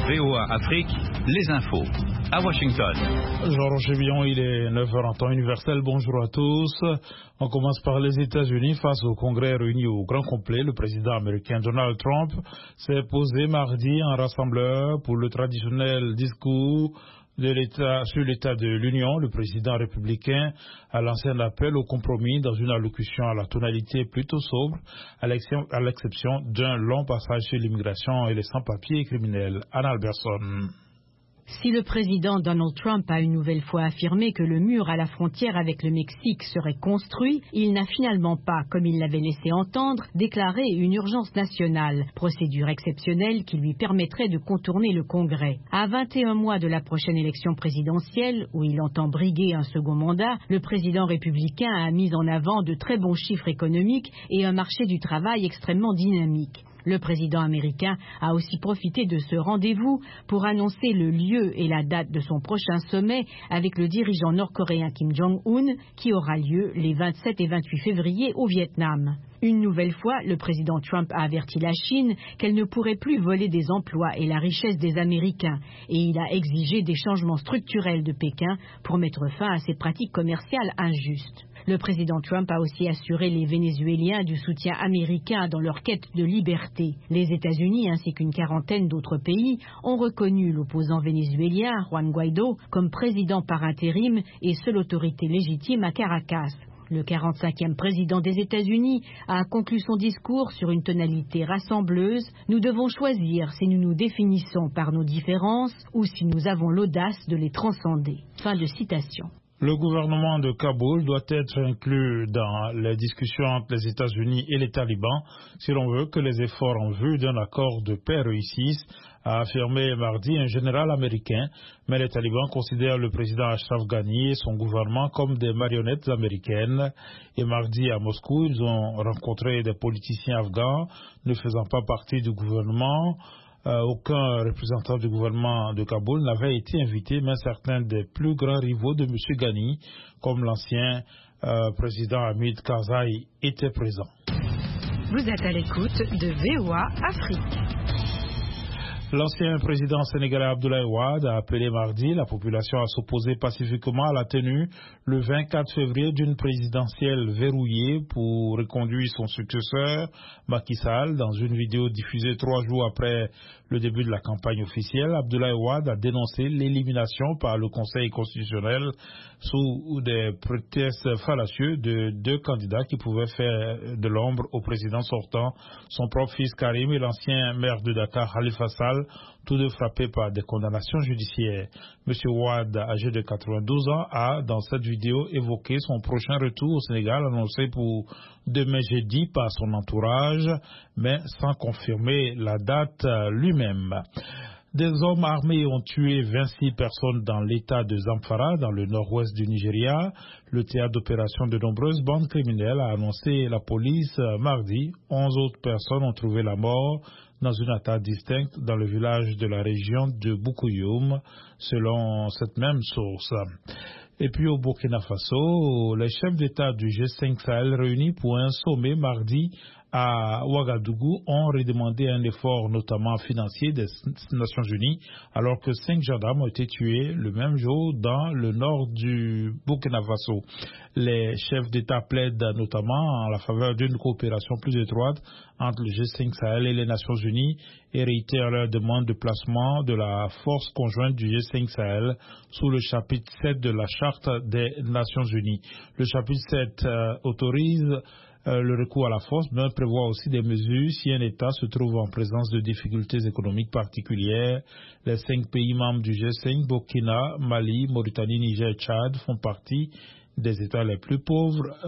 VOA Afrique, les infos. À Washington. Jean-Roger Billon, il est 9h en temps universel. Bonjour à tous. On commence par les États-Unis. Face au Congrès réuni au grand complet, le président américain Donald Trump s'est posé mardi en rassembleur pour le traditionnel discours sur l'état de l'Union. Le président républicain a lancé un appel au compromis dans une allocution à la tonalité plutôt sobre, à l'exception d'un long passage sur l'immigration et les sans-papiers criminels. Anna Alberson. Si le président Donald Trump a une nouvelle fois affirmé que le mur à la frontière avec le Mexique serait construit, il n'a finalement pas, comme il l'avait laissé entendre, déclaré une urgence nationale, procédure exceptionnelle qui lui permettrait de contourner le Congrès. À 21 mois de la prochaine élection présidentielle, où il entend briguer un second mandat, le président républicain a mis en avant de très bons chiffres économiques et un marché du travail extrêmement dynamique. Le président américain a aussi profité de ce rendez-vous pour annoncer le lieu et la date de son prochain sommet avec le dirigeant nord-coréen Kim Jong-un, qui aura lieu les 27 et 28 février au Vietnam. Une nouvelle fois, le président Trump a averti la Chine qu'elle ne pourrait plus voler des emplois et la richesse des Américains, et il a exigé des changements structurels de Pékin pour mettre fin à ces pratiques commerciales injustes. Le président Trump a aussi assuré les Vénézuéliens du soutien américain dans leur quête de liberté. Les États-Unis ainsi qu'une quarantaine d'autres pays ont reconnu l'opposant vénézuélien Juan Guaidó comme président par intérim et seule autorité légitime à Caracas. Le 45e président des États-Unis a conclu son discours sur une tonalité rassembleuse. Nous devons choisir si nous nous définissons par nos différences ou si nous avons l'audace de les transcender. Fin de citation. Le gouvernement de Kaboul doit être inclus dans les discussions entre les États-Unis et les talibans si l'on veut que les efforts en vue d'un accord de paix réussissent, a affirmé mardi un général américain. Mais les talibans considèrent le président Ashraf Ghani et son gouvernement comme des marionnettes américaines. Et mardi à Moscou, ils ont rencontré des politiciens afghans ne faisant pas partie du gouvernement. Aucun représentant du gouvernement de Kaboul n'avait été invité, mais certains des plus grands rivaux de M. Ghani, comme l'ancien président Hamid Karzai, étaient présents. Vous êtes à l'écoute de VOA Afrique. L'ancien président sénégalais Abdoulaye Wade a appelé mardi la population à s'opposer pacifiquement à la tenue le 24 février d'une présidentielle verrouillée pour reconduire son successeur Macky Sall. Dans une vidéo diffusée 3 jours après le début de la campagne officielle, Abdoulaye Wade a dénoncé l'élimination par le Conseil constitutionnel sous des prétextes fallacieux de 2 candidats qui pouvaient faire de l'ombre au président sortant, son propre fils Karim et l'ancien maire de Dakar Khalifa Sall, tous deux frappés par des condamnations judiciaires. M. Wade, âgé de 92 ans, a, dans cette vidéo, évoqué son prochain retour au Sénégal, annoncé pour demain jeudi par son entourage, mais sans confirmer la date lui-même. Des hommes armés ont tué 26 personnes dans l'état de Zamfara, dans le nord-ouest du Nigeria. Le théâtre d'opération de nombreuses bandes criminelles, a annoncé la police mardi. 11 autres personnes ont trouvé la mort dans une attaque distincte dans le village de la région de Boukoyoum, selon cette même source. Et puis au Burkina Faso, les chefs d'État du G5 Sahel réunis pour un sommet mardi à Ouagadougou ont redemandé un effort notamment financier des Nations Unies, alors que 5 gendarmes ont été tués le même jour dans le nord du Burkina Faso. Les chefs d'État plaident notamment en la faveur d'une coopération plus étroite entre le G5 Sahel et les Nations Unies et réitèrent leur demande de placement de la force conjointe du G5 Sahel sous le chapitre 7 de la Charte des Nations Unies. Le chapitre 7 autorise le recours à la force, mais prévoit aussi des mesures si un État se trouve en présence de difficultés économiques particulières. Les 5 pays membres du G5, Burkina, Mali, Mauritanie, Niger et Tchad, font partie des États les plus pauvres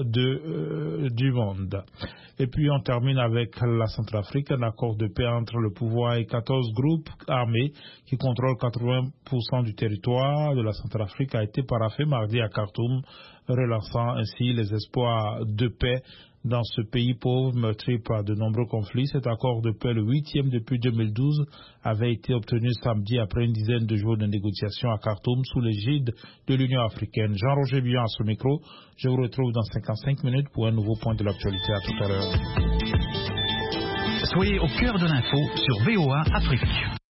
du monde. Et puis on termine avec la Centrafrique, un accord de paix entre le pouvoir et 14 groupes armés qui contrôlent 80% du territoire de la Centrafrique a été paraphé mardi à Khartoum, relançant ainsi les espoirs de paix dans ce pays pauvre meurtri par de nombreux conflits. Cet accord de paix, le 8e depuis 2012, avait été obtenu samedi après une dizaine de jours de négociations à Khartoum sous l'égide de l'Union africaine. Jean-Roger Billon à ce micro. Je vous retrouve dans 55 minutes pour un nouveau point de l'actualité. À tout à l'heure. Soyez au cœur de l'info sur VOA Afrique.